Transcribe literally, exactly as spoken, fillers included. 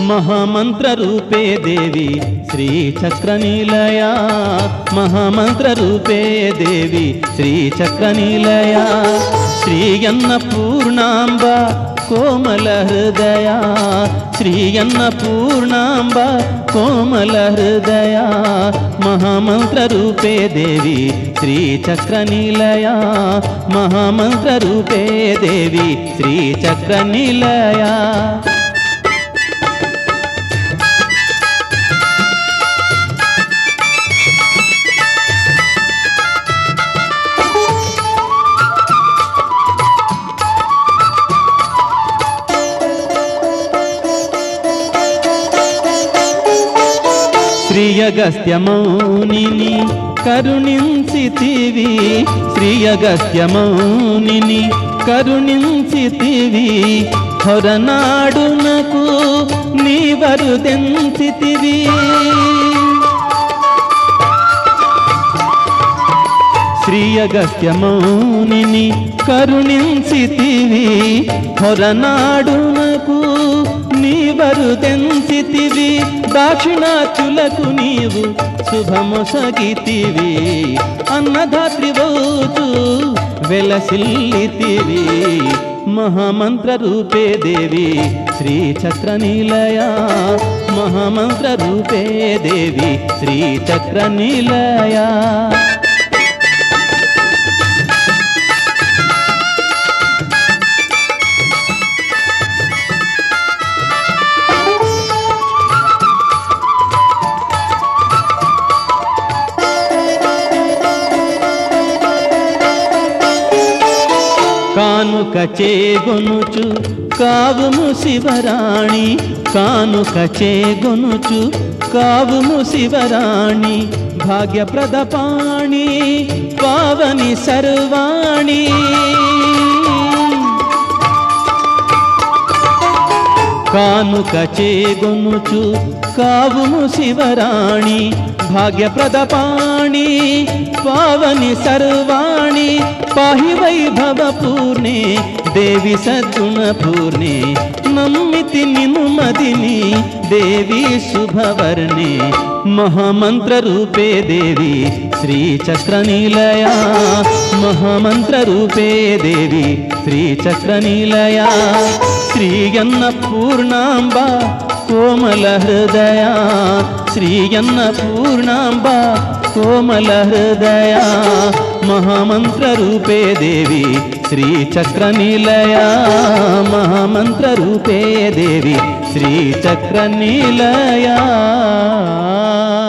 महामंत्ररूपे देवी श्रीचक्रनिलया महामंत्ररूपे देवी श्रीचक्रनिलया श्री अन्नपूर्णांबा कोमल हृदया श्री अन्नपूर्णांबा कोमल हृदया महामंत्ररूपे देवी श्रीचक्रनिलया महामंत्ररूपे देवी श्रीचक्रनिलया శ్రీయగస్త్యమౌనిని కరుణించితివి శ్రీయగస్త్యమౌనిని కరుణించితివి హొరనాడునకు నీవరుదెంచితివి శ్రీయగస్త్యమౌనిని కరుణించితివి హొరనాడునకు నీవరుదెంచితివి దాక్షిణాత్యులకు నీవు శుభమొసగితివి అన్నదాత్రివౌతు వెలసిల్లితివి महामंत्ररूपे देवी श्रीचक्रनिलया महामंत्ररूपे देवी श्रीचक्रनिलया కానుక చేగొనుచు కావుము శివరాణి కానుక చేగొనుచు కావుము శివరాణి భాగ్యప్రదపాణి పావని సర్వాణి కానుక చేగొనుచు కావుము శివరాణి భాగ్యప్రదపాణి పావని సర్వాణి पाहि वैभव पूर्णे देवी सद्गुण पूर्णे नम्मिति निनु मदिनी देवी शुभवर्णे महामंत्ररूपे देवी श्रीचक्रनिलया महामंत्ररूपे देवी श्रीचक्रनिलया श्री अन्नपूर्णांबा कोमल हृदया श्री अन्नपूर्णांबा कोमल हृदया महामंत्ररूपे देवी श्रीचक्रनिलया महामंत्ररूपे देवी श्रीचक्रनिलया।